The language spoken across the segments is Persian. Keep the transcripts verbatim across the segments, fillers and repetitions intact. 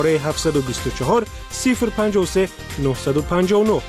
هفت دو چهار صفر پنج سه نه پنج نه.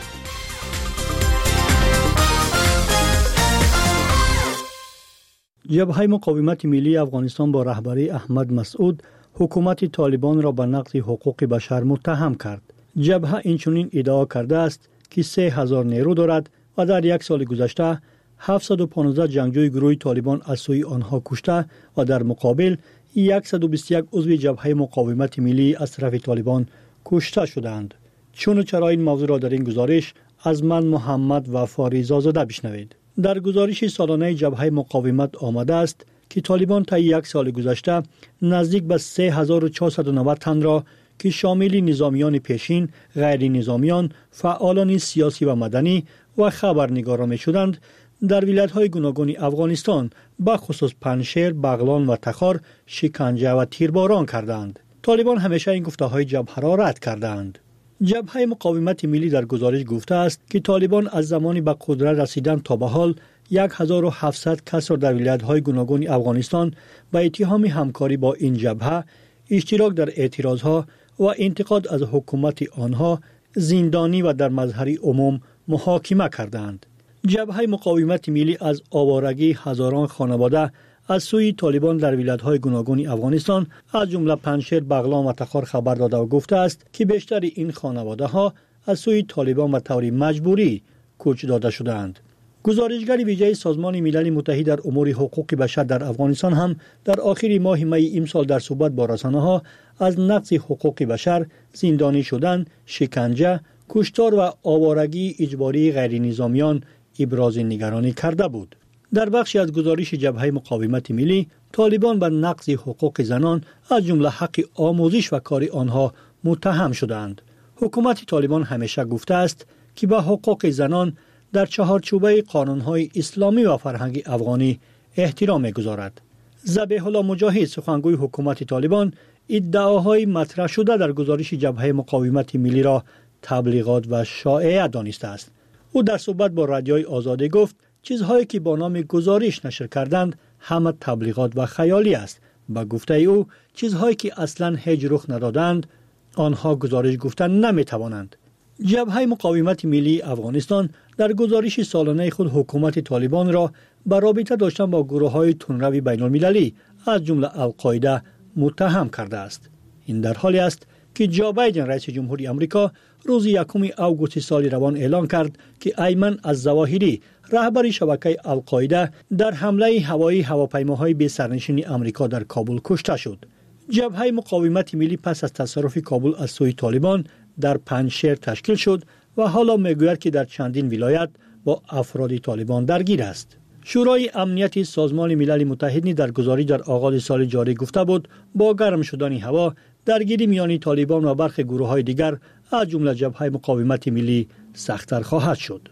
جبهه مقاومت ملی افغانستان با رهبری احمد مسعود حکومت طالبان را به نقض حقوق بشر متهم کرد. جبهه اینچنین ادعا کرده است که سه هزار نیرو دارد و در یک سال گذشته هفتصد و پانزده جنگجوی گروه طالبان از سوی آنها کشته و در مقابل صد و بیست و یک عضو جبهه مقاومت ملی از طرف طالبان کشته شدند. چون و چرا این موضوع را در این گزارش از من محمد وفا رضازاده بشنوید. در گزارش سالانه جبهه مقاومت آمده است که طالبان تا یک سال گذشته نزدیک به سه هزار و چهارصد و نود تن را که شامل نظامیان پیشین، غیر نظامیان، فعالان سیاسی و مدنی و خبرنگاران می شدند در ولایت‌های گوناگون افغانستان به خصوص پنشیر، بغلان و تخار شکنجه و تیرباران کردند. طالبان همیشه این گفته‌های جبهه را رد کردند. جبهه مقاومت ملی در گزارش گفته است که طالبان از زمانی به قدرت رسیدن تا به حال هزار و هفتصد کس را در ولایت‌های گوناگون افغانستان به اتهام همکاری با این جبهه، اشتراک در اعتراضها و انتقاد از حکومت آنها زندانی و در مظهر عموم محاکمه کردند. جبهه مقاومت ملی از آوارگی هزاران خانواده از سوی طالبان در ولایت‌های گوناگون افغانستان از جمله پنشیر، بغلان و تخار خبر داده و گفته است که بیشتر این خانواده‌ها از سوی طالبان به طور مجبوری کوچ داده شدند. گزارشگر ویژه سازمان ملل متحد در امور حقوق بشر در افغانستان هم در آخر ماه می امسال در صحبت با رسانه‌ها از نقض حقوق بشر، زندانی شدن، شکنجه، کشتار و آوارگی اجباری غیر نظامیان ابراز نگرانی کرده بود. در بخشی از گزارش جبهه مقاومت ملی، طالبان به نقض حقوق زنان از جمله حق آموزش و کار آنها متهم شدند. حکومت طالبان همیشه گفته است که به حقوق زنان در چهارچوبه قانون‌های اسلامی و فرهنگ افغانی احترام می‌گذارد. ذبیح الله مجاهد، سخنگوی حکومت طالبان، ادعاهای مطرح شده در گزارش جبهه مقاومت ملی را تبلیغات و شایعه دانسته است. او در صحبت با رادیوی آزادی گفت چیزهایی که با نام گزارش نشر کردند همه تبلیغات و خیالی است. با گفته او چیزهایی که اصلاً هیچ رخ ندادند آنها گزارش گفتن نمی‌توانند. جبهه مقاومت ملی افغانستان در گزارش سالانه خود حکومت طالبان را به رابطه داشتن با گروه‌های تندرو بین‌المللی از جمله القاعده متهم کرده است. این در حالی است که جو بایدن رئیس جمهوری آمریکا روز یکم آگوست سال روان اعلان کرد که ایمن الظواهری، رهبر شبکه القاعده، در حمله هوایی هواپیماهای بی سرنشین آمریکا در کابل کشته شد. جبهه مقاومت ملی پس از تصرف کابل از سوی طالبان در پنشیر تشکیل شد و حالا میگوید که در چندین ولایت با افراد طالبان درگیر است. شورای امنیت سازمان ملل متحد در گزارش در آغاز سال جاری گفته بود با گرم شدن هوا درگیری میان طالبان و برخی گروه‌های دیگر از جمله جبهه مقاومت ملی سخت‌تر خواهد شد.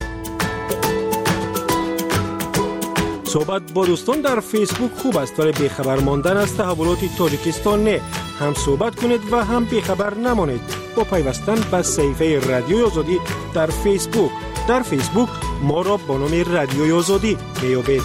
صحبت با دوستان در فیسبوک خوب است ولی بیخبر ماندن از تحولات تاجیکستان نه. هم صحبت کنید و هم بیخبر نمانید با پیوستن به صفحه رادیوی آزادی در فیسبوک. در فیسبوک ما را با نام رادیوی آزادی میابید.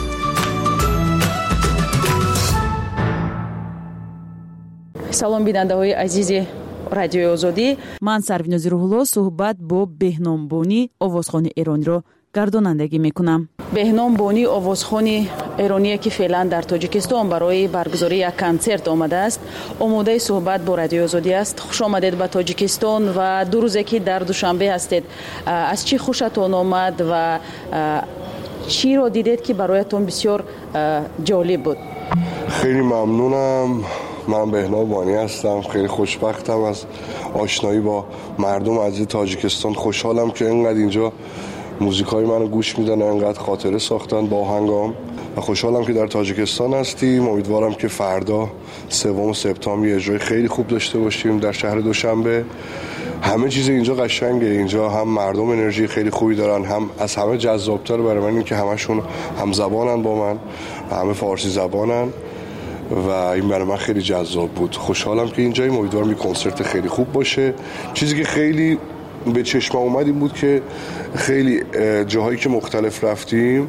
سلام بیننده‌های عزیز رادیوی آزادی. من سرویناز روح‌الله صحبت با بهنام بونی آوازخوان ایران را گردانندگی میکنم. بهنام بونی آوازخوان ایرانی که فعلا در تاجیکستان برای برگزاری یک کنسرت آمده است، آماده صحبت با رادیو آزادی است. خوش آمدید به تاجیکستان و دو روزه که در دوشنبه هستید. از چی خوشتون آمد و چی رو دیدید که برایتون بسیار جالب بود؟ خیلی ممنونم. من بهنام بانی هستم. خیلی خوشبختم از آشنایی با مردم عزیز تاجیکستان. خوشحالم که اینقدر اینجا موزیکای منو گوش میدن، اینقدر خاطره ساختن با آهنگام و خوشحالم که در تاجیکستان هستیم. امیدوارم که فردا سوم سپتامبر یه اجرای خیلی خوب داشته باشیم در شهر دوشنبه. همه چیز اینجا قشنگه. اینجا هم مردم انرژی خیلی خوبی دارن، هم از همه جذابتر برای من این که همشون هم زبانن با من و همه فارسی زبانن و این برای من خیلی جذاب بود. خوشحالم که اینجاییم. امیدوارم این کنسرت خیلی خوب باشه. چیزی که خیلی به چشم اومد این بود که خیلی جاهایی که مختلف رفتیم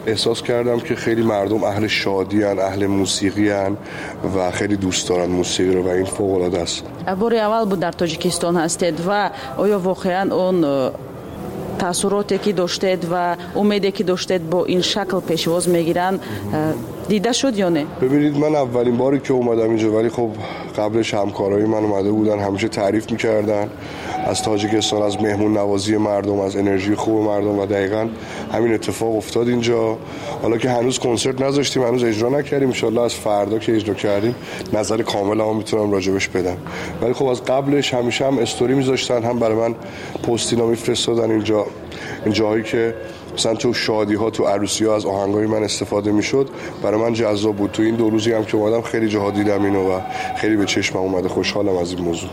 احساس کردم که خیلی مردم اهل شادی هن، اهل موسیقی هن و خیلی دوست دارن موسیقی رو و این فوق العاده است. بار اول بود در تاجیکستان هستید و آیا واقعا اون تاثیراتی که داشتید و امیدی که داشتید با این شکل پیشواز میگیرن دیده شد یا نه؟ ببینید من اولین باری که اومدم اینجا، ولی خب قبلش همکارای من اومده بودن، همیشه تعریف میکردن از تاجیکستان، از مهمون نوازی مردم، از انرژی خوب مردم و دقیقاً همین اتفاق افتاد اینجا. حالا که هنوز کنسرت نذاشتیم، هنوز اجرا نکردیم، ان شاءالله از فردا که اجرا کردیم نظر کامل هم میتونم راجبش بدم. ولی خب از قبلش همیشه هم استوری میذاشتن، هم برای من پستینا میفرستادن اینجا، این جایی که مثلا تو شادی ها، تو عروسی ها از آهنگای من استفاده میشد، برای من جذاب بود. تو این دو روزی هم که اومدم خیلی جاها دیدم اینو و خیلی به چشمم اومده. خوشحالم از این موضوع.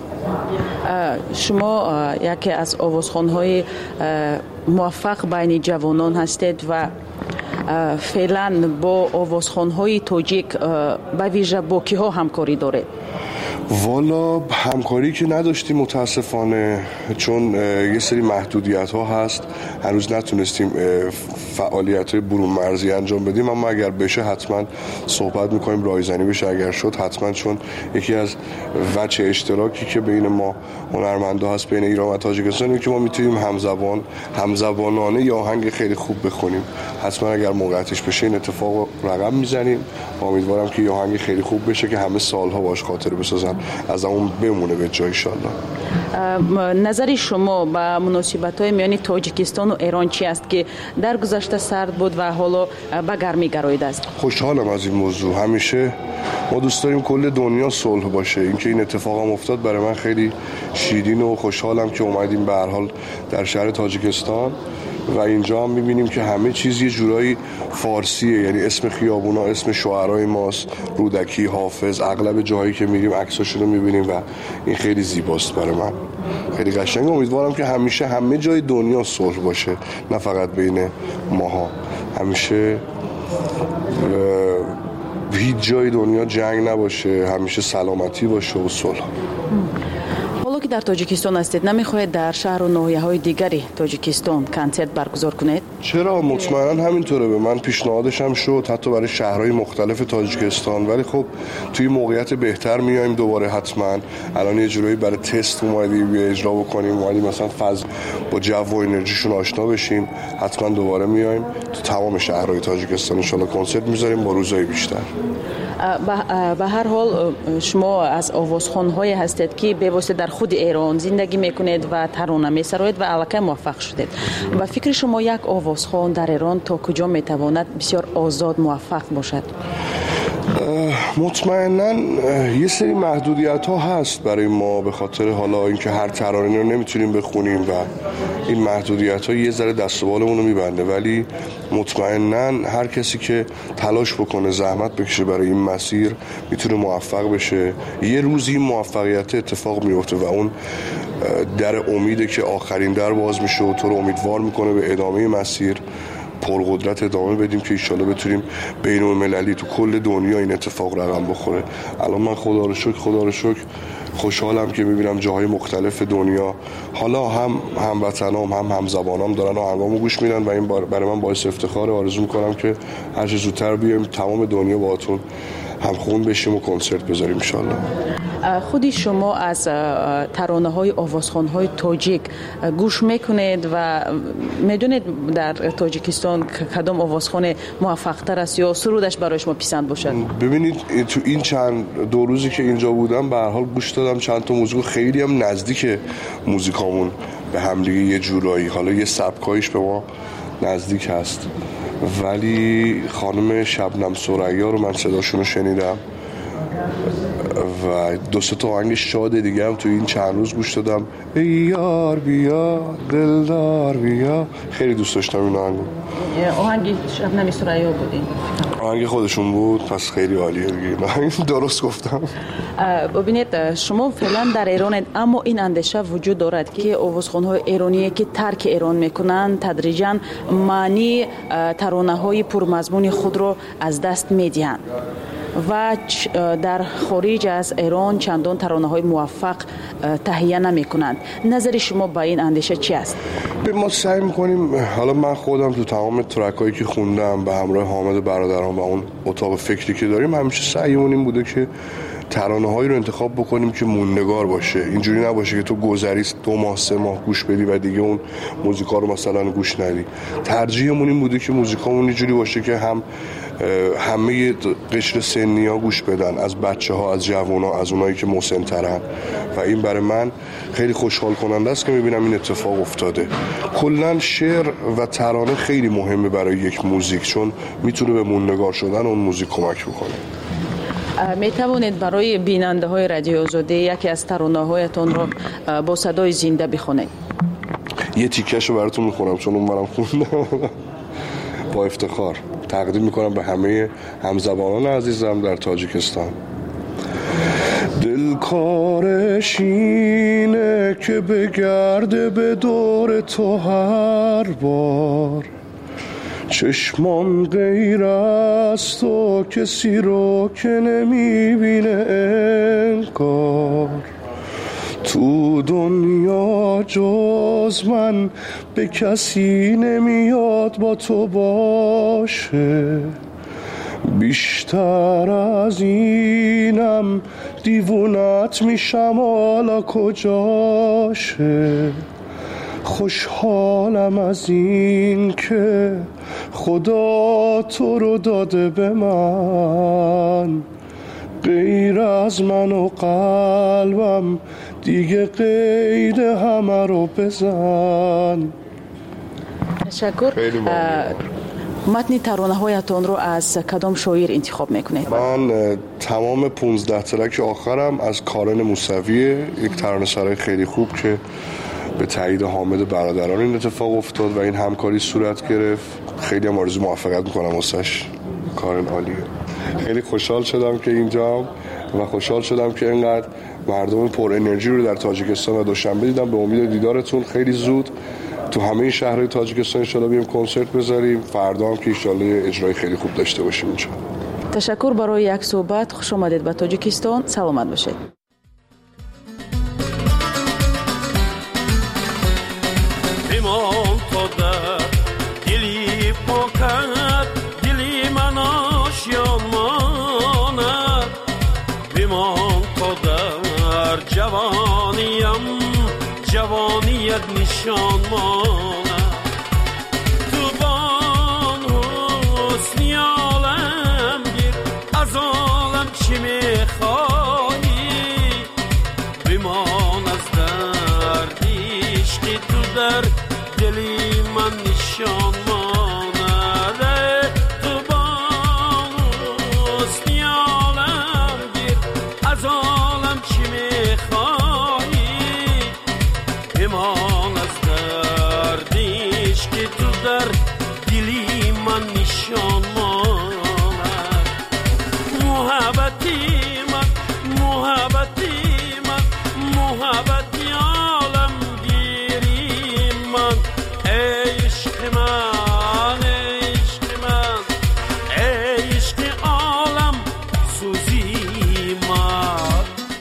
شما یکی از آوازخوان‌های موفق بین جوانان هستید و فعلا با آوازخوان‌های تاجیک به ویژه با کیها همکاری دارید؟ والا همکاری که نداشتیم متاسفانه، چون یه سری محدودیت ها هست، هنوز نتونستیم فعالیت های برون مرزی انجام بدیم، اما اگر بشه حتما صحبت میکنیم، رایزنی بشه اگر شد حتما، چون یکی از وجه اشتراکی که بین ما هنرمندا هست بین ایران و تاجیکستان اینه که ما میتونیم همزبان همزبانانه یا آهنگ خیلی خوب بخونیم. حتما اگر موقعیتش بشه این اتفاق رقم میزنیم. امیدوارم که یه آهنگ خیلی خوب بشه که همه سالها باش خاطره بسازن، از اون بمونه به جای انشالله. نظر شما با مناسبت‌های میان تاجیکستان و ایران چی است که در گذشته سرد بود و حالا به گرمی گراییده است؟ خوشحالم از این موضوع. همیشه ما دوست داریم کل دنیا صلح باشه. اینکه این اتفاق هم افتاد برای من خیلی شیرین و خوشحالم که اومدیم به هر حال در شهر تاجیکستان و اینجا هم میبینیم که همه چیز یه جورایی فارسیه، یعنی اسم خیابونا اسم شاعرای ماست، رودکی، حافظ، اغلب جاهایی که میریم عکساشون رو میبینیم و این خیلی زیباست برای من، خیلی قشنگه. امیدوارم که همیشه همه جای دنیا صلح باشه، نه فقط بین ماها، همیشه هیچ جای دنیا جنگ نباشه، همیشه سلامتی باشه و صلح. حالا که در تاجیکستان هستید نمیخواهید در شهر و ناحیه‌های دیگری تاجیکستان کنسرت برگزار کنید؟ چرا، مطمئنا همینطوره. به من پیشنهادش هم شد حتی برای شهرهای مختلف تاجیکستان، ولی خب توی موقعیت بهتر میایم دوباره حتما. الان یه جورایی برای تست اومدیم بیا اجرا بکنیم، اومدیم مثلا فاز با جو و انرژیشون آشنا بشیم. حتما دوباره میایم تو تمام شهرهای تاجیکستان ان شاءالله کنسرت میذاریم با روزهای بیشتر. به هر حال شما از آوازخوان‌های هستید که به واسطه در خود ایران زندگی میکنید و ترانه میسرایید و الکی موفق شدید. و فکر شما یک آوازخوان در ایران تا کجا میتواند بسیار آزاد موفق باشد؟ مطمئناً یه سری محدودیت ها هست برای ما، به خاطر حالا اینکه هر ترانه رو نمیتونیم بخونیم و این محدودیت ها یه ذره دست و بالمون رو میبنده، ولی مطمئناً هر کسی که تلاش بکنه، زحمت بکشه برای این مسیر میتونه موفق بشه. یه روزی این موفقیت اتفاق میفته و اون در امیده که آخرین در باز میشه و تو رو امیدوار میکنه به ادامه مسیر پرقدرت ادامه بدیم که ایشالا بتونیم بین المللی تو کل دنیا این اتفاق رقم بخوره. الان من خدا رو شکر خدا رو شکر خوشحالم که میبینم جاهای مختلف دنیا حالا هم هموطنام هم همزبانام دارن آهنگامو گوش میدن و این برای من باعث افتخاره. آرزو میکنم که هر چه زودتر بیایم تمام دنیا باهاتون همخون بشیم و کنسرت بذاریم انشالله. خودی شما از ترانه های آوازخوان های تاجیک گوش میکنید و میدونید در تاجیکستان کدام آوازخوان موفق تر است یا سرودش برای شما پسند باشد؟ ببینید تو این چند دو روزی که اینجا بودم به هر حال گوش دادم چند تا موزیک خیلی هم نزدیک موزیکامون به هم دیگه یه جورایی، حالا یه سبکایش به ما نزدیک هست، ولی خانم شبنم ثریا رو من صداشون رو شنیدم و دو سه تا آهنگ شاد دیگه هم تو این چند روز گوش دادم. ای یار بیا دلدار بیا، خیلی دوست داشتم این آهنگو. آهنگ شبنم ثریا بودین؟ آهنگ خودشون بود، پس خیلی عالیه دیگه. درست گفتم. ببینید شما فعلا در ایرانید، اما این اندیشه وجود دارد که آوازخوان‌های ایرانی که ترک ایران میکنن تدریجاً معنی ترانه‌های پرمضمون خود رو از دست میدین. و در خارج از ایران چندان ترانه‌های موفق تهیه نمی‌کنند. نظر شما با این اندیشه چی است؟ ما سعی می‌کنیم، حالا من خودم تو تمام ترکایی که خوندم به همراه حامد برادران و اون اتاق فکری که داریم، همیشه سعیمون این بوده که ترانه‌هایی رو انتخاب بکنیم که موندگار باشه. اینجوری نباشه که تو گذریست دو ماه سه ماه گوش بدی و دیگه اون موزیکا رو مثلا گوش ندی. ترجیحمون این بوده که موزیکامون اینجوری باشه که هم همه قشر سنی ها گوش بدن، از بچه ها، از جوان ها، از اونایی که مسن‌ترن و این برای من خیلی خوشحال کننده است که میبینم این اتفاق افتاده. کلن شعر و ترانه خیلی مهمه برای یک موزیک، چون میتونه به موندگار شدن اون موزیک کمک بکنه. می توانید برای بیننده های رادیو آزادی یکی از ترانه هایتون رو با صدای زنده بخونید؟ یه تیکش رو براتون میخونم چون اون برام خوندم. با افتخار تقدیم میکنم به همه همزبانان عزیزم در تاجیکستان. دل کارش اینه که بگرده به دور تو هر بار، چشمان غیر از تو کسی رو که نمیبینه انگار، تو دنیا جز من به کسی نمیاد با تو باشه، بیشتر از اینم دیوونت میشم حالا کجاشه، خوشحالم از این که خدا تو رو داده به من، غیر از من و قلبم دیگه قید همه رو بزن. تشکر. متن ترانه هایتون رو از کدام شاعر انتخاب میکنید؟ من تمام پونزده ترک آخرم از کارن موسویه، یک ترانه سرای خیلی خوب که به تایید حامد برادران این اتفاق افتاد و این همکاری صورت گرفت. خیلی هم آرزو موفقیت میکنم واسش. کارن عالیه. خیلی خوشحال شدم که اینجام و خوشحال شدم که اینقدر مردم پر انرژی رو در تاجیکستان و دوشنبه دیدم. به امید دیدارتون خیلی زود تو همه شهرهای تاجیکستان ان شاءالله بیام کنسرت بذاریم. فردا هم که ان شاءالله اجرای خیلی خوب داشته باشیم اینجا. تشکر برای یک صحبت. خوش آمدید به تاجیکستان. سلامت باشید. جوانیم جوانیت نشان مانم، تو بان حسنی عالم گیر، از عالم چی میخوایی، بمان از درد عشقی تو در دلی من نشان مانم، تو بان حسنی عالم گیر، از عالم چی میخوایی، بمان از درد عشقی تو در دلی من نشان مانم، محبتی من محبتی من محبتی عالم گیری من، عشق من عشق من عشق عالم سوزی من.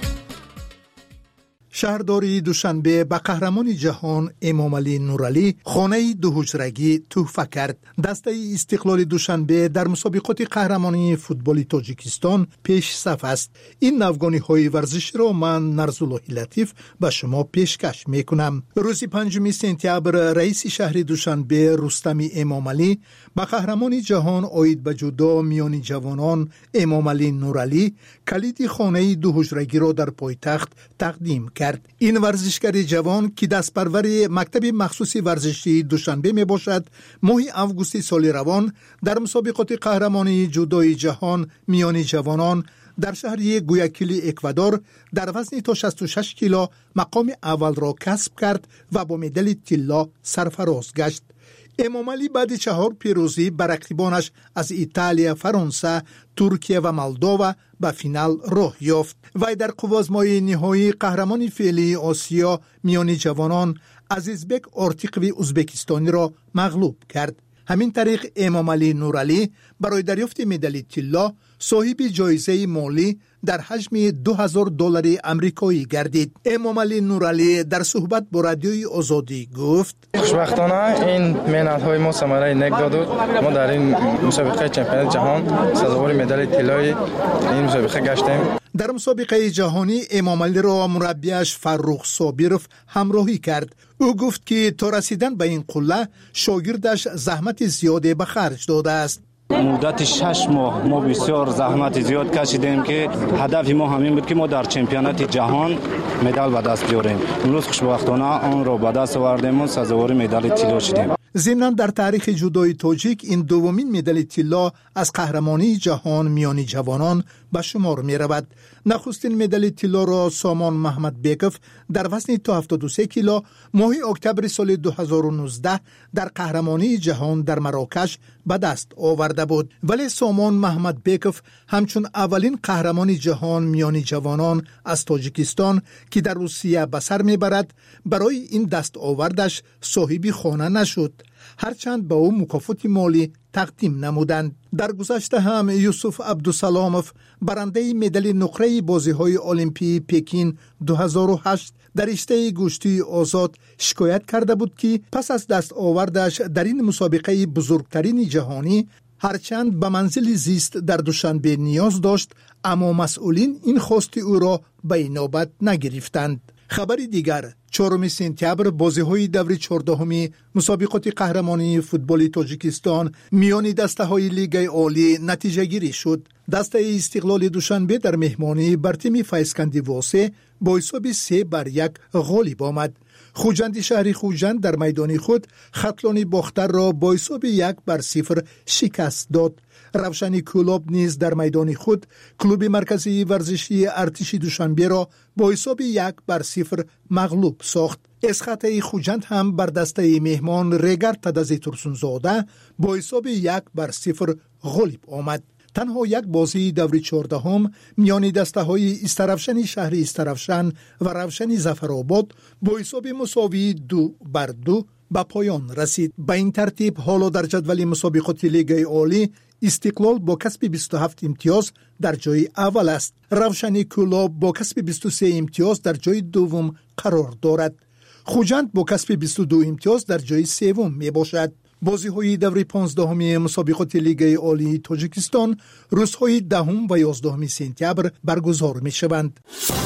شهرداری دوشنبه به قهرمان جهان امام علی نورعلی خانه دو حجرگی تحفه کرد. دسته استقلال دوشنبه در مسابقات قهرمانی فوتبال تاجیکستان پیش صف است. این نوگانی های ورزش را من نرزالله لطیف به شما پیشکش می کنم. روز پنجم سپتامبر رئیس شهر دوشنبه رستم امام علی به قهرمان جهان عاید به جودو میان جوانان امام علی نورعلی کلید خانه دو حجرگی را در پایتخت تقدیم کرد. این ورزشکار جوان که دست پرور مکتب مخصوص ورزشی دوشنبه می باشد، ماه اوگوست سال روان در مسابقات قهرمانی جودوی جهان میان جوانان در شهر گویاکیلی اکوادور در وزن تا شصت و شش کیلو مقام اول را کسب کرد و با مدال طلا سرفراز گشت. امام علی بعد چهار پیروزی بر رقیبانش از ایتالیا، فرانسه، ترکیه و مولداوا به فینال راه یافت. وی در قوازمای نهایی قهرمان فعلی آسیا میان جوانان عزیزبک آرتیقوی ازبکستانی را مغلوب کرد. همین طریق امام علی نورعلی برای دریافت مدال طلا صاحب جایزه مالی در حجم دو هزار دلار آمریکایی گردید. امام علی نورعلی در صحبت با رادیوی آزادی گفت: خوشبختانه این مهنت‌های ما ثمره نیک داد. ما در این مسابقه چمپیونات جهان سزاوار مدال طلای این مسابقه گشتیم. در مسابقه جهانی امام علی را مربیش فرخ صابرов همراهی کرد. او گفت که تا رسیدن به این قله شاگردش زحمت زیادی به خرج داده است. مدت شش ماه ما بسیار زحمت زیاد کشیدیم که هدف ما همین بود که ما در چمپیونات جهان مدال به دست بیاریم. امروز خوشبختانه آن را به دست آوردیم و سزاوار مدال طلا شدیم. ضمناً در تاریخ جودوی تاجیک این دومین مدال طلا از قهرمانی جهان میان جوانان به شمار می رود. نخستین مدال طلا را سامان محمد بیکوف در وزن تا هفتاد و سه کیلو ماه اکتبر سال دو هزار و نوزده در قهرمانی جهان در مراکش به دست آورده بود. ولی سامان محمد بیکوف همچون اولین قهرمان جهان میان جوانان از تاجیکستان که در روسیه به سر میبرد برای این دست آوردش صاحب خانه نشد، هرچند به او مکافات مالی تقدیم نمودند. در گذشته هم یوسف عبدالسلاموف برنده مدال نقره بازی‌های المپی پکین دو هزار و هشت در رشته گوشتی آزاد شکایت کرده بود که پس از دست آوردش در این مسابقه بزرگترین جهانی هرچند به منزل زیست در دوشنبه نیاز داشت، اما مسئولین این خواست او را به نوبت نگرفتند. خبری دیگر، چهارم سپتامبر بازی‌های دور چهاردهم مسابقات قهرمانی فوتبال تاجیکستان میان دسته‌های لیگ عالی نتیجه گیری شد. دسته استقلال دوشنبه در مهمانی بر تیم فیضکندی واسه با حساب سه بر یک غالب آمد. خوجند شهری خوجند در میدان خود خطلان باختر را با حساب یک بر صفر شکست داد. روشنی کلوب نیز در میدان خود کلوب مرکزی ورزشی ارتش دوشنبه را با حساب یک بر صفر مغلوب ساخت. اسخط خوجند هم بر دسته مهمان ریگر تدزی ترسونزاده با حساب یک بر صفر غالب آمد. تنها یک بازی دور چهاردهم میان دسته های استرفشن شهری استرفشن و روشن ظفرآباد با حساب مساوی دو بر دو به پایان رسید. به این ترتیب حالا در جدول مسابقات لیگ عالی استقلال با کسب بیست و هفت امتیاز در جای اول است. روشن کلاب با کسب بیست و سه امتیاز در جای دوم قرار دارد. خوجند با کسب بیست و دو امتیاز در جای سوم می باشد. بازی‌های دور پانزدهم مسابقات لیگ عالی تاجیکستان روزهای دهم و یازدهم سپتامبر برگزار می‌شوند.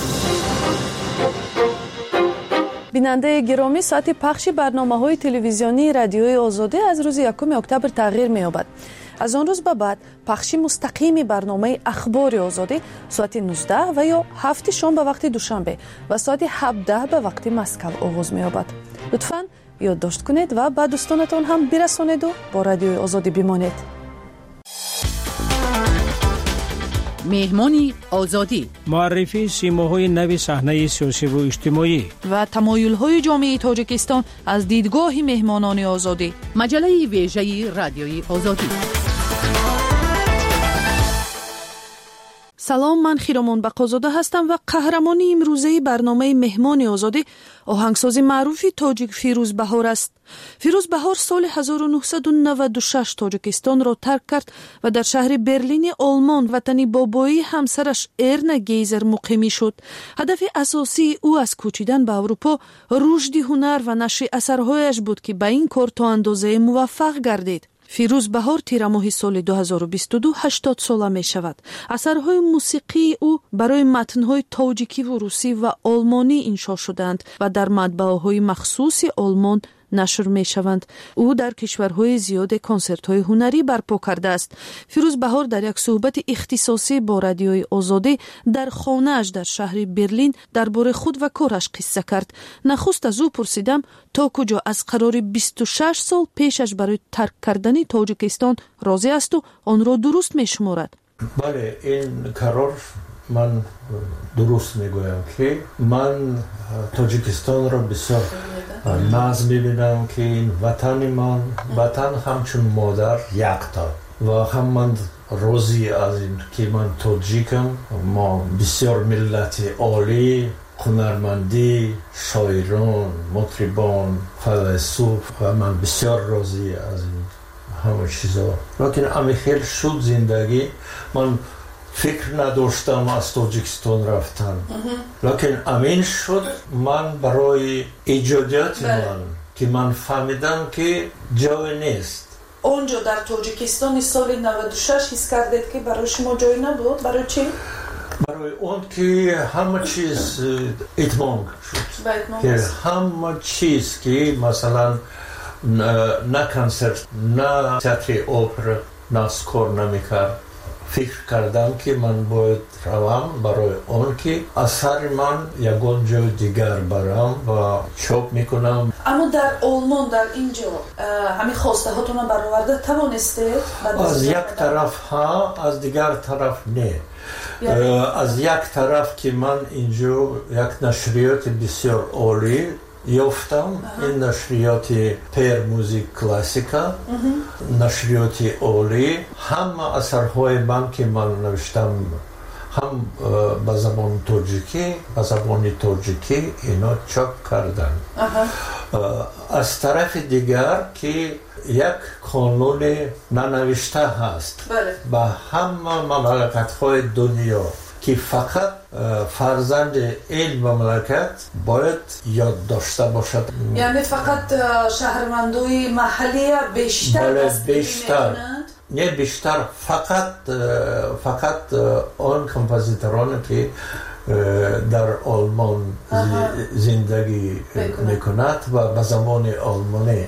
بیننده گرامی، ساعت پخش برنامه‌های تلویزیونی رادیوی آزادی از روز یکم اکتبر تغییر می‌یابد. از آن روز به بعد پخش مستقیم برنامه اخبار آزادی ساعت نوزده و یا هفت شام به وقت دوشنبه و ساعت هفده به وقت مسکو آغاز می‌یابد. لطفاً یادداشت کنید و به دوستانتان هم برسانید و با رادیوی آزادی بمانید. مهمانی آزادی، معرفی سیماهای نو صحنه سیاسی و اجتماعی و تمایل‌های جامعه تاجیکستان از دیدگاه مهمانان آزادی. مجله ویژه رادیوی آزادی. سلام، من خیرامان بقازاده هستم و قهرمانی امروزه برنامه مهمان آزادی آهنگساز معروفی تاجیک فیروز بهار است. فیروز بهار سال هزار و نهصد و نود و شش تاجیکستان را ترک کرد و در شهر برلین آلمان وطنی بابایی همسرش ارنا گیزر مقیمی شد. هدف اساسی او از کوچیدن به اروپا رشد هنر و نشر اثرهایش بود که به این کار تا اندازه موفق گردید. فیروز بهار تیر ماه سال دو هزار و بیست و دو هشتاد ساله می شود. اثرهای موسیقی او برای متنهای تاجیکی و روسی و آلمانی انشا شدند و در مطبعه‌های مخصوص آلمان نشر می شوند. او در کشورهای زیاد کنسرت‌های هنری برپا کرده است. فیروز بهار در یک صحبت اختصاصی با رادیوی آزادی در خانه‌اش در شهر برلین درباره خود و کارش قصه کرد. نخست از او پرسیدم تا کجا از قرار بیست و شش سال پیشش برای ترک کردن تاجیکستان راضی است و آن را درست می شمارد. بله، این قرار من درست میگویم که من تاجیکستان را بسیار ناز میبینم که این وطن من وطن همچون مادر یکتا و هم من راضی از این که من تاجیکم. ما بسیار ملت عالی، هنرمندی، شاعران، مطربان، فیلسوف و من بسیار راضی از این همه چیزا. لیکن امی خیلی شد زندگی، من فکر نداشتم از تاجیکستان رفتن. لیکن امین شد من برای ایجادیات من که من فهمیدم که جای نیست. اونجا در تاجیکستان سال نود و شش حس کردید که برای شما جای نبود؟ برای چی؟ برای اون که همه چیز اتمام شد، که همه چیز که مثلا نه کنسرت، نه تئاتر اپرا، نه سکور نمیکرد. فکر کردم که من باید روم برای اون که اثر من یکون جای دیگر برم و چاپ میکنم. اما در آلمان در اینجا همین خواسته هاتون برآورده توانستید؟ از یک طرف ها، از دیگر طرف نه. از یک طرف که من اینجا یک نشریات بسیار عالی یافتم، این نشریات پیر موزیک کلاسیکا، نشریات عالی، همه اثرهای من که من نوشتم هم به زبان تاجیکی، به زبان تاجیکی اینا چاپ کردن. از طرف دیگر که یک قانون ننوشته هست به همه مملکت‌های دنیا که فقط فرزند این مملکت باید یاد داشته باشد. یعنی فقط شهروندای محلی بیشتر بیشتر نه بیشتر فقط فقط آن کمپوزیتورانی که در آلمان زندگی میکند و به زبان آلمانی.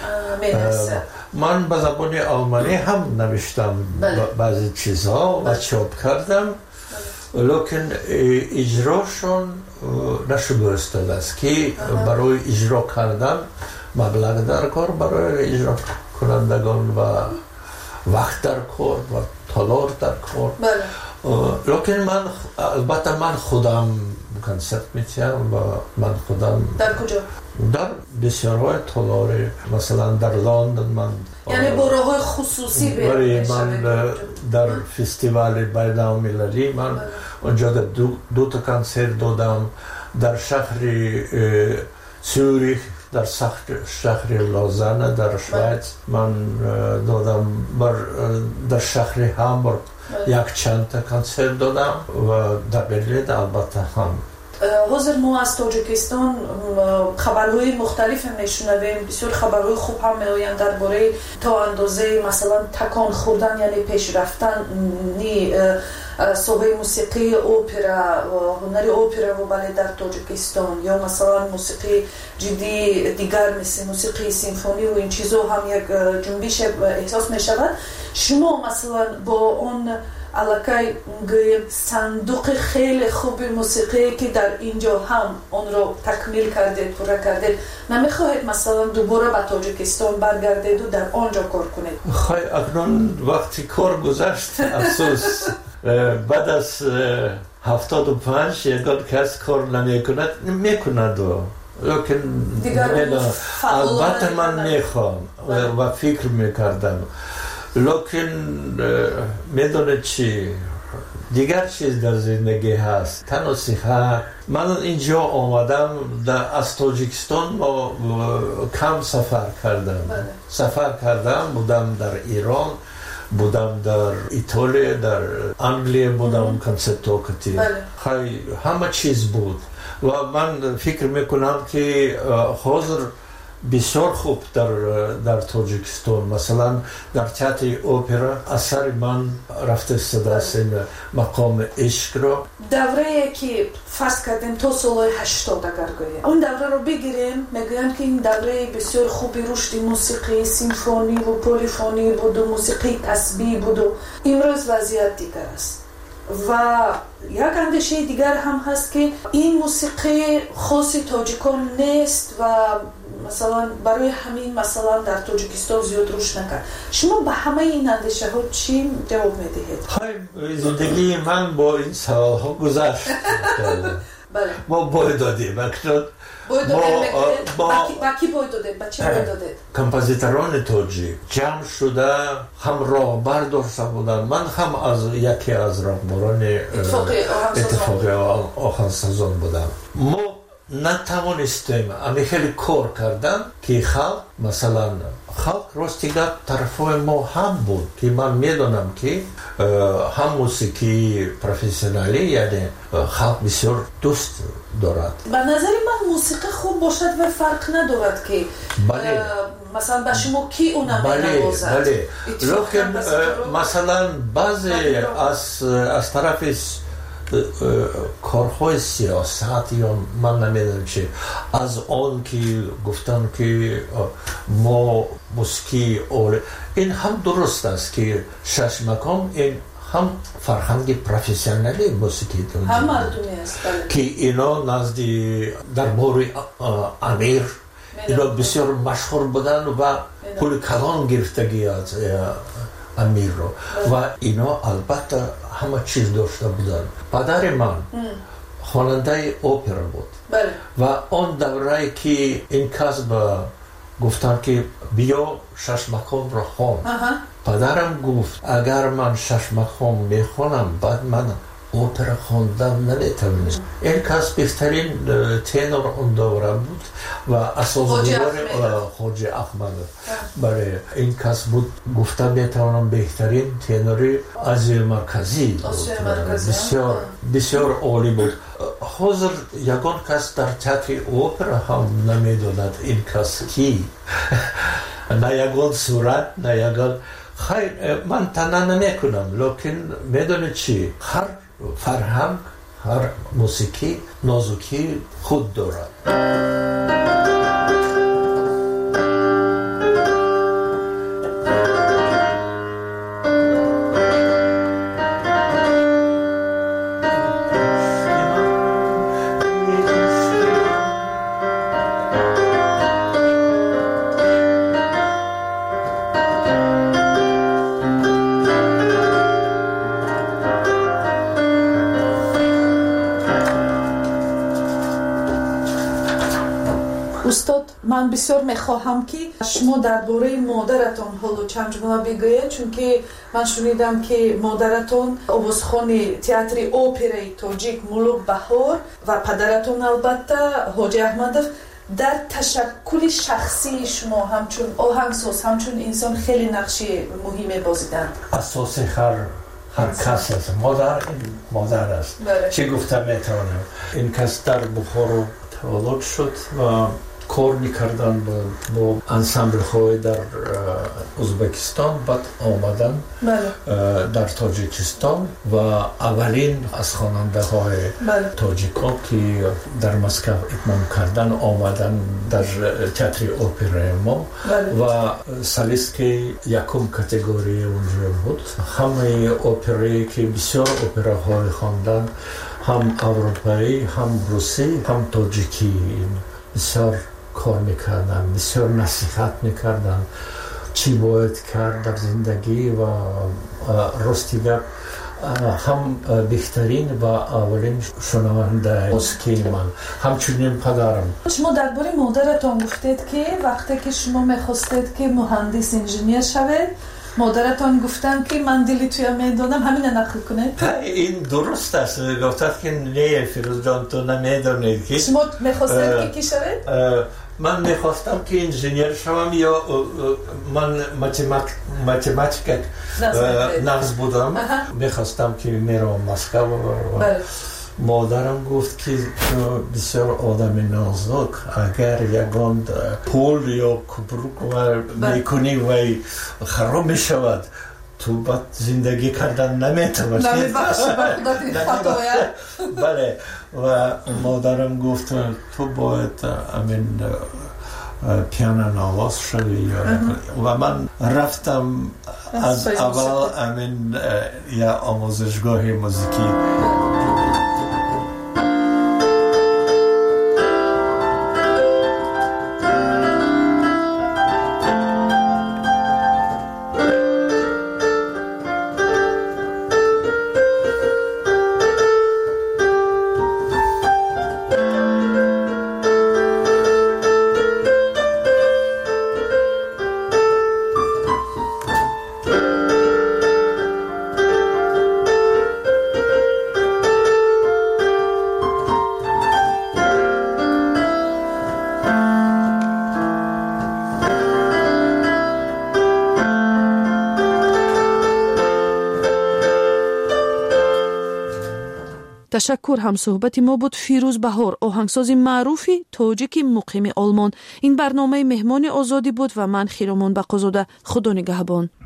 من به زبان آلمانی هم نوشتم بعضی چیزها و چاپ کردم، لیکن اجراشون نشده استاده است که برای اجرا کردن مبلغ در کار برای اجرا کنندگان و وقت در کار و تالار در کار. لیکن من البته من خودم کنسرت میتیم و من خودم در کجا؟ در بسیارهای تالار، مثلا در لندن من یعنی برای خصوصی برای من در فستیوال بین‌المللی من اونجا دو, دو تا کنسرت دادم، در شهر سوریخ، در شهر لوزان در شویتز من دادم، بر در شهر هامبورگ یک چند تا کنسرت دادم و در برلین البته هم. حاضر ما از تاجیکستان خبرهای مختلف میشنویم، بسیار خبرهای خوب هم میآیند درباره تا اندازه مثلا تکان خوردن یعنی پیش رفتن صحبه موسیقی اپرا و هنر اپرا و بالت در تاجیکستان، یا مثلا موسیقی جدی دیگر مثل موسیقی سیمفونی و این چیزا هم یک جنبش احساس می شود. شما مثلا با اون علاقه صندوق خیلی خوب موسیقی که در اینجا هم اون رو تکمیل کردید، پورا کردید، نمیخواهید مثلا دوباره به تاجیکستان برگردید و در آنجا کار کنید؟ خواهی اکنون وقتی کار گذشت افسوس، بعد از هفتاد و پنج یکان کس کار نمی کند میکند و لیکن البته من میخوام و فکر میکردم، لیکن میدونه چی دیگر چیز در زندگی هست، تنها صحت. من اینجا آمدم از تاجیکستان با کم سفر کردم سفر کردم بودم در ایران، بودم در ایتالیا، در انگلیه بودم، کنسرتوکتی، همه چیز بود و من فکر میکنم که حاضر بسیار خوب در در تاجیکستان، مثلا در تئاتر اپرا اثر من رفته استاده است مقام عشق را. دوره که فرض کردیم تا سال هشتاد اگر گوییم اون دوره رو بگیریم، میگویم که این دوره بسیار خوبی رشد موسیقی سیمفونی و پلیفونی بود و موسیقی تسبیح بود و امروز وضعیت دیگر است و یک اندیشه دیگر هم هست که این موسیقی خاص تاجیکان نیست و مثلا برای همین مثلا در تاجیکستان زیاد رشد نکرد. شما به همه این اندیشه ها چی جواب میدهید؟ های زندگی من با این سوال ها گذشت. ما باید دادیم اکنون باید دادیم با کی باید دادیم؟ با چی باید دادیم؟ کمپوزیتوران تاجیک جمع شده هم راهبر داشته بودن، من هم از یکی از راهبران اتفاقی آهنگسازان بودم. ما نتوانستیم امی خیلی کار کردن که خلق مثلا خلق راستیگر طرفای ما هم بود که من میدونم که هم موسیقی پروفسیونالی یعنی خلق بسیار دوست دارد. به نظر من موسیقی خوب باشد و فرق ندارد که بله. مثلا به شما کی اونم بله نوازد. بله لیکن مثلا بعضی از از طرف کارهای سیاست یا من نمیدونم چه از آن که گفتن که ما موسیقی اول این هم درست است که شش مقام این هم فرهنگ پروفسیونالی موسیقی دارند هم مردمی است که اینا نزدی در باره امیر اینا بسیار مشهور بودن و پول کلان گرفتگی از امیر رو و اینا البته همه چیز داشته بودن. پدر من خواننده اپرا بود بله. و آن دوره که این کسب گفتن که بیا شش مقام را خوان پدرم گفت اگر من شش مقام میخوانم بعد من اپرا خواندم نمیتونست. این کس بهترین تنور اون دوره بود و اساس‌گذار خواجه احمد. برای این کس بود گفتم میتونم بهترین تنوری از مرکزی بسیار بسیار عالی بود. حاضر یگان کس در تئاتر اپرا هم نمیدوند این کس کی نه یگان صورت نه یگان خیر من تنها نمیکنم لیکن میدونه چی هر فرهنگ هر موسیقی نازکی خود دارد. استاد من بسیار میخواهم که شما درباره مادرتان حالا چند جمله بگویید چون که من شنیدم که مادرتان آوازخوان تئاتر اپرای تاجیک ملوک بهار و پدرتان البته حاجی احمدов در تشکل شخصی شما همچون آهنگساز همچون انسان خیلی نقش مهمی بازیدند. اساس هر هر کس است. مادر این مادر است. چه گفتم میتونم این کس در بخارا تولد شد و کار میکردن با انسامبل های در ازبکستان بعد آمدن در تاجیکستان و اولین از خواننده های تاجیکان که در مسکو اتمام کردن آمدن در تئاتر اپرای ما و سالیست که یکم کاتگوری اونجا بود. همه اپرایی که بسیار اپراهای خواندن هم اروپایی هم روسی هم تاجیکی بسیار کار میکردن بسیار نصیحت میکردن چی باید کرد در زندگی و راستیگر هم بهترین و اولین شنونده موسیقی من همچنین پدرم. شما درباره مادرتان گفتید که وقتی که شما میخواستید که مهندس انجینیر شوید مادرتان گفتن که من دلی توی میدانم همین نقل کنید. این درست است. گفتند که نه فیروز جان تو نمیدانید که شما میخواستید که کی شوید؟ من میخواستم که انجینیر شوم یا من ماتماتیک نقص بودم میخواستم که میرم مسکو. مادرم گفت که بسیار آدم نازک اگر یگان پول یا کبروک میکنی و خراب میشود تو بعد زندگی کردن نمیتونی. بله و مادرم گفت تو باید امین پیانو نواز شوی و من رفتم از اول امین یا آموزشگاه موسیقی. تشکر. هم صحبت ما بود فیروز بهار، آهنگساز معروفی تاجیک مقیم آلمان. این برنامه مهمان آزادی بود و من خیرمان بقازاده. خدا نگهبان.